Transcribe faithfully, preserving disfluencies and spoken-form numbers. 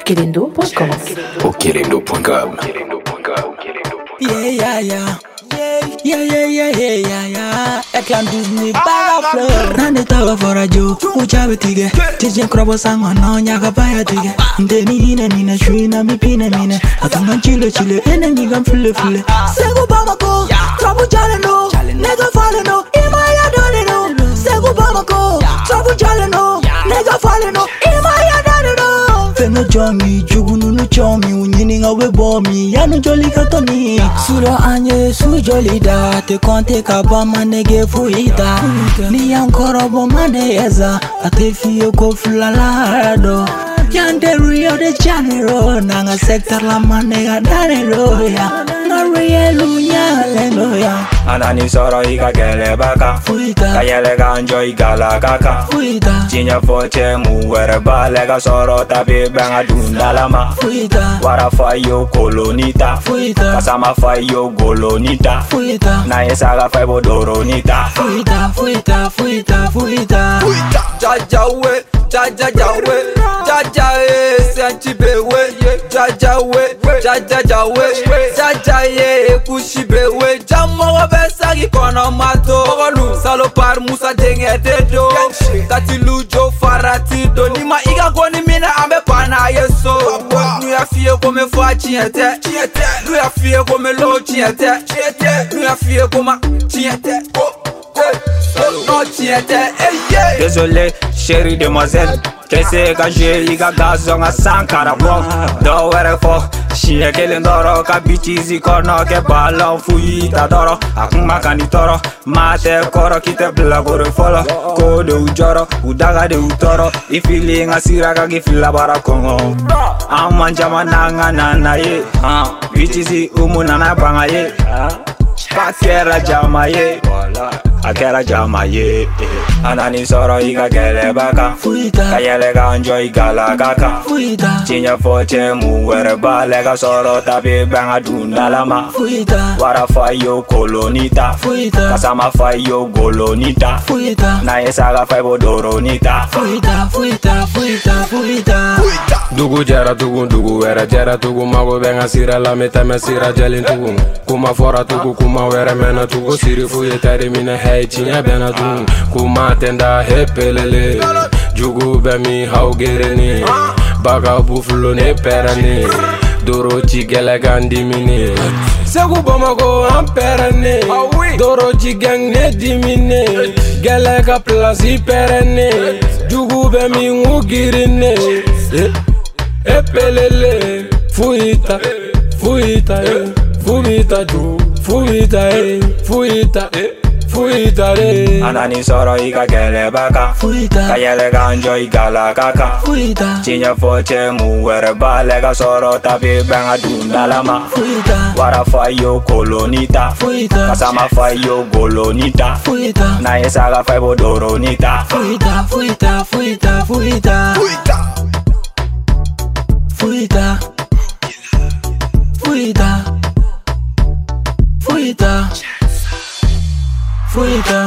Kelendo point com. Au kelendo point com. Yeah, yeah, yeah. Yeah, yeah, yeah, yeah, yeah, yeah. I can Disney baga flow. Nane tawa fora jo, uchabe tige. Tijen krobo sangwa no nyaka paya tige. Ndeni hina nina shuina mi pina mina. Atungan chile chile, ene nigam fule fule. Sego Bamako, trouble jale no. Nigga follow no, ima ya dole no. Sego Bamako, trouble jale no. Nigga follow no, ima ya dole no. Feno jomi, jugunu no chomi, unyini ngawe bomi, yanu joli katoni. Suro anye, su joli da, te konte kabama nege fuita. Ni ancora bo mane eza, ate fiyo ko fulalado. Yande Rio de Janeiro, nanga sector la manega danero ya. Ngarielu nyaleno ya. Anani soro ika kele baka Fuita, Kayele kanjo igala kaka fuita, Chinya foche muwere balega soro tabi benga dundalama fuita, Wara fayo kolonita fuita, Kasama fayo golonita fuita, Na yesaga faibo doronita fuita, fuita, fuita, fuita. Jaja we, jaja jawe, jaja e, senchibe we, jaja we, jaja jawe, jaja e, kushibe we, jamma wa besagi kono mato, ogolu salopar musa denge dedo, kati lujo farati do, nima iga goni mina ambe pana yeso, nu ya fie kome fwa chiete, nu ya fie kome lo chiete, nu ya fie koma chiete, no chiete, eh yeah. Désolé, chérie demoiselle Kese ka je iga gazo nga sankara bro Do were fo Shie kele ndoro ka bichizi kono ke balon fuita doro Akuma kani toro Mate koro kite blagore folo Kode ujoro, udaga de utoro Ifili nga siraga gifila bara kongo Amanja mananga nana ye Bichizi umu nana banga ye Pakera jama ye Akera jama ye Anani soro iga kele baka Fuita, Kayele kanjo igala kaka fuita, Chinya foche muwere balega soro tabi benga dundalama fuita, Wara fayo kolonita fuita, Kasama fayo golonita fuita, Na yesaga faibo doronita fuita, fuita, fuita, fuita. Dugu jara tugu, dugu wera jara tugu. Mago benga sira la metame sira jelin tugu. Kuma fora tugu, kuma wera mena tugu. Siri fuye tari mine hei chinya bena tugu. Kuma tenda hepelele Jugu bemi hau gereni Baga buffalo ne perane Doro chigele gandimine Segu Bamako amperane Doro chigang ne dimine Gele ka plasi perane Jugu bemi ngugirine Epelele Fuita, fuita, eh Fuita ju, fuita, eh Fuita, eh Fuita, eh Anani soro iga kele baka Fuita, Kayele kanjo igala kaka fuita, Chinya foche muwere balega soro tabi benga dundalama fuita, Wara fayo kolonita fuita, Kasama fayo golonita fuita, Na yesaga faibo doronita fuita, fuita, fuita, fuita, fuita, fuita, fuita, fuita.